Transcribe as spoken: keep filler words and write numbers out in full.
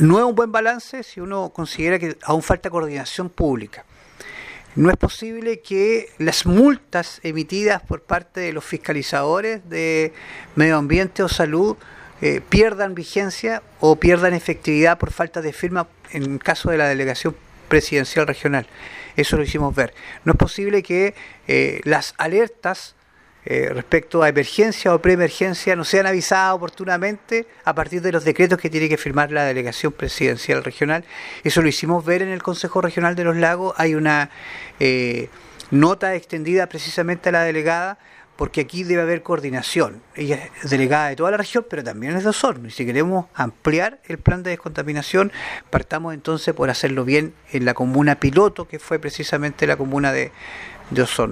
no es un buen balance si uno considera que aún falta coordinación pública. No es posible que las multas emitidas por parte de los fiscalizadores de medio ambiente o salud eh, pierdan vigencia o pierdan efectividad por falta de firma en el caso de la delegación presidencial regional. Eso lo hicimos ver. No es posible que eh, las alertas Eh, respecto a emergencia o preemergencia no sean avisadas oportunamente a partir de los decretos que tiene que firmar la delegación presidencial regional. Eso lo hicimos ver en el Consejo Regional de los Lagos. Hay una eh, nota extendida precisamente a la delegada, porque aquí debe haber coordinación. Ella es delegada de toda la región, pero también es de Osorno, y si queremos ampliar el plan de descontaminación, partamos entonces por hacerlo bien en la comuna piloto, que fue precisamente la comuna de, de Osorno.